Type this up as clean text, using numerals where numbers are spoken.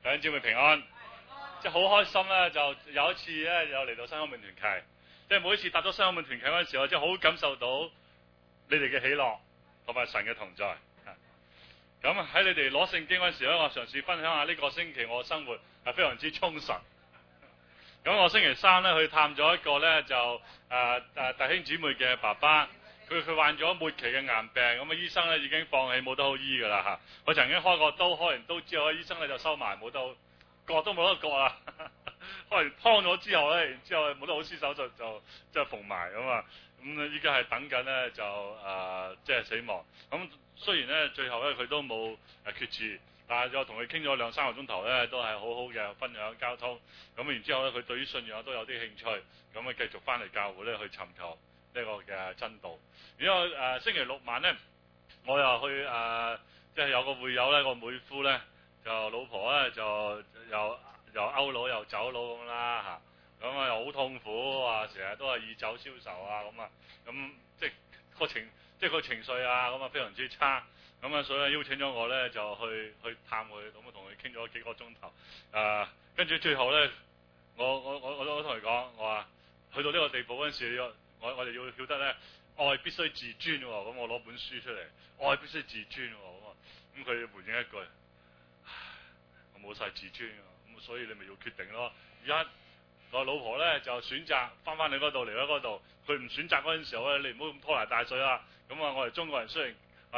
弟兄姊妹平安，即係好開心咧！就有一次咧，又嚟到新生命團契，即係每一次搭咗新生命團契嗰陣時候，即係好感受到你哋嘅喜樂同埋神嘅同在。咁喺你哋攞聖經嗰陣時咧，我嘗試分享下呢個星期我嘅生活係非常之充實。咁我星期三咧去探咗一個咧就弟兄姊妹嘅爸爸，佢患咗末期嘅癌病，咁啊醫生咧已經放棄冇得好醫㗎啦嚇。我曾經開過刀，開完刀之後咧醫生咧就收埋冇得好割都冇得割啦。開完劏咗之後咧，然之後冇得好施手術就縫埋咁啊。咁依家係等緊咧就即係死亡。咁雖然咧最後咧佢都冇決志。但係我同佢傾咗2-3個鐘頭咧，都係好好嘅分享交通。咁然之後咧，佢對於信仰都有啲興趣，咁啊繼續翻嚟教會咧去尋求呢個嘅真道。然後星期六晚咧，我又去即係有個會友咧，個妹夫咧就老婆咧就又勾佬又走佬咁啦嚇，咁啊又好痛苦啊，成日都係以酒消愁啊咁啊，咁即係個情緒啊咁啊非常之差。咁啊，所以邀請咗我咧，就去探佢，咁啊同佢傾咗幾個鐘頭。跟住最後咧，我同佢講，我話去到呢個地步嗰陣時，我哋要曉得咧，愛必須自尊喎。咁我攞本書出嚟，愛必須自尊喎。咁佢回應一句，我冇晒自尊喎。咁所以你咪要決定咯。我老婆咧就選擇翻你嗰度嚟咗嗰度，佢唔選擇嗰陣時候咧，你唔好咁拖泥帶水啦。咁啊，我哋中國人雖然